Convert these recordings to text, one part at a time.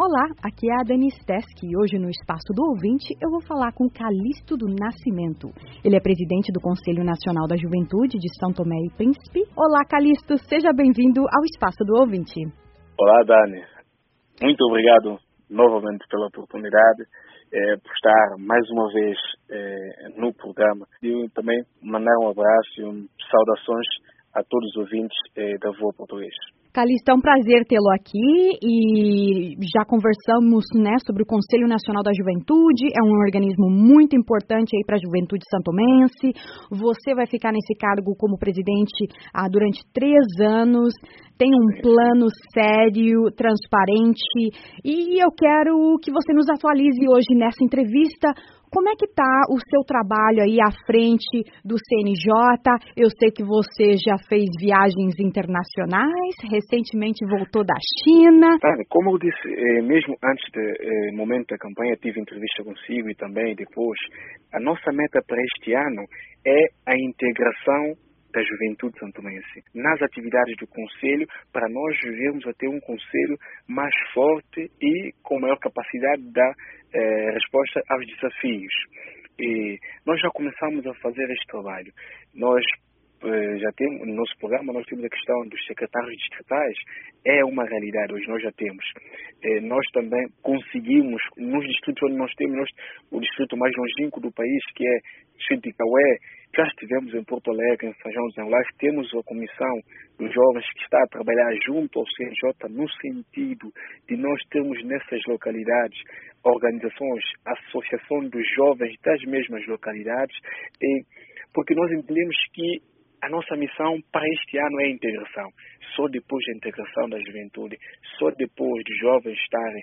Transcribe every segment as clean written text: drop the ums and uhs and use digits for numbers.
Olá, aqui é a Denise Teske e hoje no Espaço do Ouvinte eu vou falar com Calixto do Nascimento. Ele é presidente do Conselho Nacional da Juventude de São Tomé e Príncipe. Olá, Calixto, seja bem-vindo ao Espaço do Ouvinte. Olá, Dani. Muito obrigado novamente pela oportunidade por estar mais uma vez no programa. E também mandar um abraço e saudações a todos os ouvintes da Voa Português. Calixto, é um prazer tê-lo aqui e já conversamos, sobre o Conselho Nacional da Juventude, é um organismo muito importante aí para a juventude santomense. Você vai ficar nesse cargo como presidente durante 3 anos, tem um plano sério, transparente e eu quero que você nos atualize hoje nessa entrevista. Como é que está o seu trabalho aí à frente do CNJ? Eu sei que você já fez viagens internacionais, recentemente voltou da China. Como eu disse, mesmo antes do momento da campanha, tive entrevista consigo e também depois. A nossa meta para este ano é a integração da juventude santomense nas atividades do Conselho, para nós vivermos a ter um Conselho mais forte e com maior capacidade de dar resposta aos desafios. E nós já começamos a fazer este trabalho. Nós já temos, no nosso programa, nós temos a questão dos secretários distritais, é uma realidade, hoje nós já temos. Nós também conseguimos, nos distritos onde nós temos, o distrito mais longínquo do país, que é o distrito de Caué, já estivemos em Porto Alegre, em São João dos Anlares, temos a comissão dos jovens que está a trabalhar junto ao CNJ no sentido de nós termos nessas localidades organizações, associação dos jovens das mesmas localidades, porque nós entendemos que a nossa missão para este ano é a integração. Só depois da integração da juventude, só depois dos jovens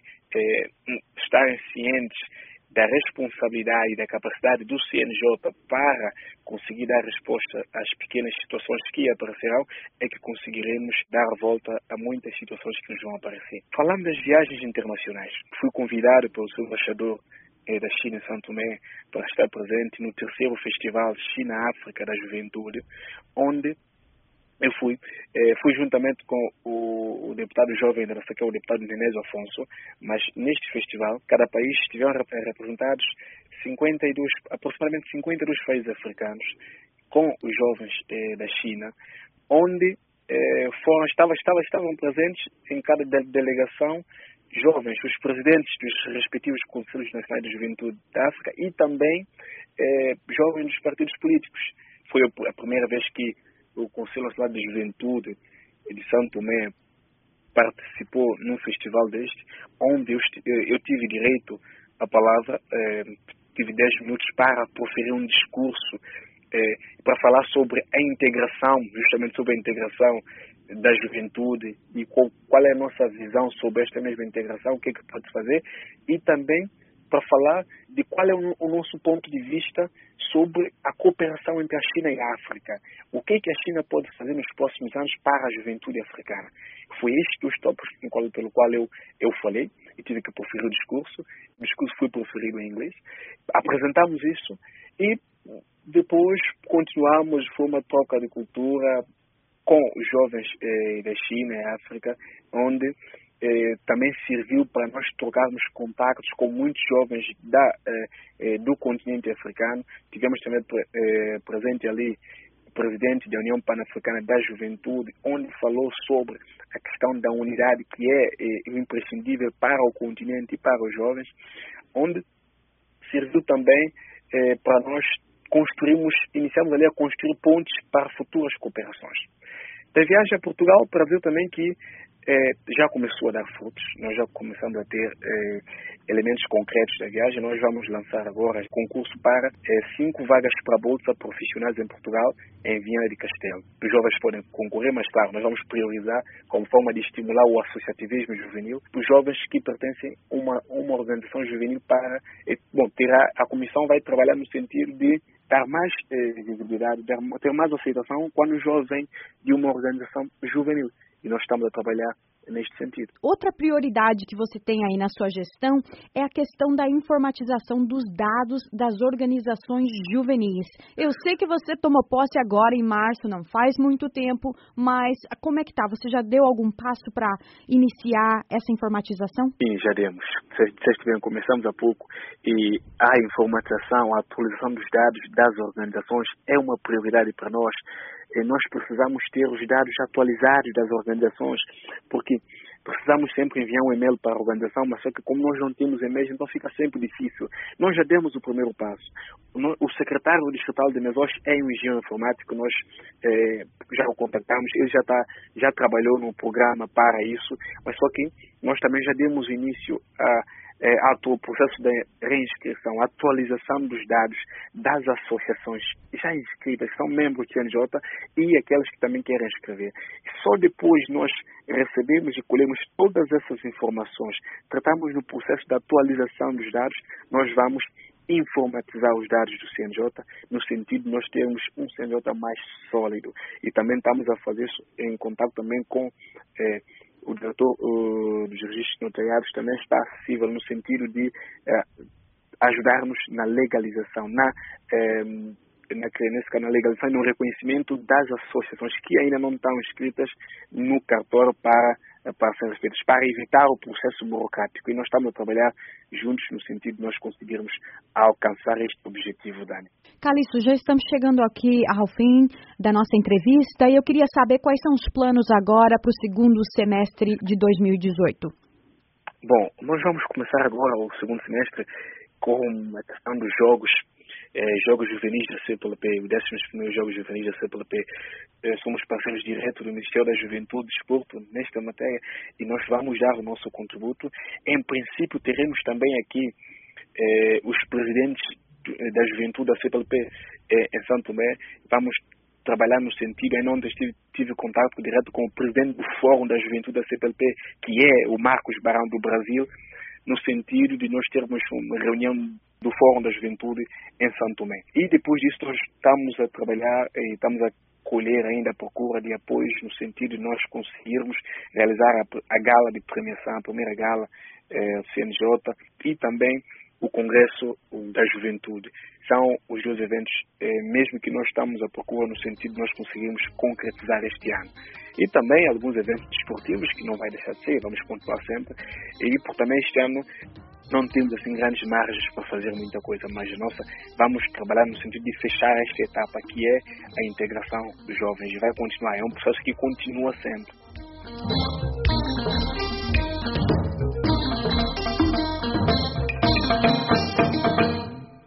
estarem cientes da responsabilidade e da capacidade do CNJ para conseguir dar resposta às pequenas situações que aparecerão, é que conseguiremos dar volta a muitas situações que nos vão aparecer. Falando das viagens internacionais, fui convidado pelo seu embaixador da China em São Tomé para estar presente no 3º Festival China-África da Juventude, onde eu fui juntamente com o deputado jovem da nossa, que é o deputado Nenésio Afonso, mas neste festival, cada país estiveram representados aproximadamente 52 países africanos, com os jovens da China, onde estavam presentes em cada delegação jovens, os presidentes dos respectivos Conselhos Nacionais de Juventude da África e também jovens dos partidos políticos. Foi a primeira vez que o Conselho Nacional de Juventude de São Tomé participou num festival deste, onde eu tive direito à palavra, tive 10 minutos para proferir um discurso para falar sobre a integração, justamente sobre a integração da juventude e qual é a nossa visão sobre esta mesma integração, o que é que pode fazer, e também para falar de qual é o nosso ponto de vista sobre a cooperação entre a China e a África. O que é que a China pode fazer nos próximos anos para a juventude africana? Foi este os tópicos pelo qual eu falei e tive que proferir o discurso. O discurso foi proferido em inglês. Apresentamos isso e depois continuamos, foi uma troca de cultura com os jovens da China e África, onde também serviu para nós trocarmos contactos com muitos jovens do continente africano. Tivemos também presente ali o presidente da União Pan-Africana da Juventude, onde falou sobre a questão da unidade que é imprescindível para o continente e para os jovens, onde serviu também para nós iniciamos ali a construir pontes para futuras cooperações. Da viagem a Portugal, para ver também que já começou a dar frutos. Nós já começamos a ter elementos concretos da viagem. Nós vamos lançar agora concurso para 5 vagas para bolsa profissionais em Portugal, em Viana de Castelo. Os jovens podem concorrer, mas claro, nós vamos priorizar como forma de estimular o associativismo juvenil os jovens que pertencem a uma organização juvenil para... a comissão vai trabalhar no sentido de dar mais visibilidade, ter mais aceitação quando o jovem vem de uma organização juvenil. E nós estamos a trabalhar neste sentido. Outra prioridade que você tem aí na sua gestão é a questão da informatização dos dados das organizações juvenis. Eu sei que você tomou posse agora em março, não faz muito tempo, mas como é que tá? Você já deu algum passo para iniciar essa informatização? Sim, já demos. Disseste bem, começamos há pouco e a informatização, a atualização dos dados das organizações é uma prioridade para nós. Nós precisamos ter os dados atualizados das organizações, porque precisamos sempre enviar um e-mail para a organização, mas só que como nós não temos e-mails, então fica sempre difícil. Nós já demos o primeiro passo. O secretário distrital de Mesoz é um engenheiro informático, nós já o contactamos, ele já trabalhou no programa para isso, mas só que nós também já demos início ao processo de reinscrição, atualização dos dados das associações já inscritas, que são membros do CNJ e aquelas que também querem escrever. Só depois nós recebemos e colhemos todas essas informações, tratamos no processo de atualização dos dados, nós vamos informatizar os dados do CNJ, no sentido de nós termos um CNJ mais sólido. E também estamos a fazer isso em contato também com o diretor dos registros notariados, também está acessível no sentido de ajudar-nos na legalização, na legalização e no reconhecimento das associações que ainda não estão inscritas no cartório para serem respeitas, para evitar o processo burocrático. E nós estamos a trabalhar juntos no sentido de nós conseguirmos alcançar este objetivo, Dani. Calixto, já estamos chegando aqui ao fim da nossa entrevista e eu queria saber quais são os planos agora para o segundo semestre de 2018. Bom, nós vamos começar agora o segundo semestre com a questão dos jogos juvenis da CPLP, os 11º Jogos Juvenis da CPLP. Somos parceiros diretos do Ministério da Juventude e Desporto nesta matéria e nós vamos dar o nosso contributo. Em princípio, teremos também aqui os presidentes da Juventude da CPLP em São Tomé. Vamos trabalhar no sentido, ainda ontem tive contato direto com o presidente do Fórum da Juventude da CPLP, que é o Marcos Barão do Brasil, no sentido de nós termos uma reunião do Fórum da Juventude em São Tomé. E depois disso nós estamos a trabalhar e estamos a colher ainda a procura de apoios no sentido de nós conseguirmos realizar a gala de premiação, a primeira gala CNJ e também o Congresso da Juventude. São os dois eventos mesmo que nós estamos à procura no sentido de nós conseguirmos concretizar este ano. E também alguns eventos desportivos que não vai deixar de ser, vamos pontuar sempre. E por também este ano não temos assim grandes margens para fazer muita coisa, mas vamos trabalhar no sentido de fechar esta etapa que é a integração dos jovens. E vai continuar, é um processo que continua sempre.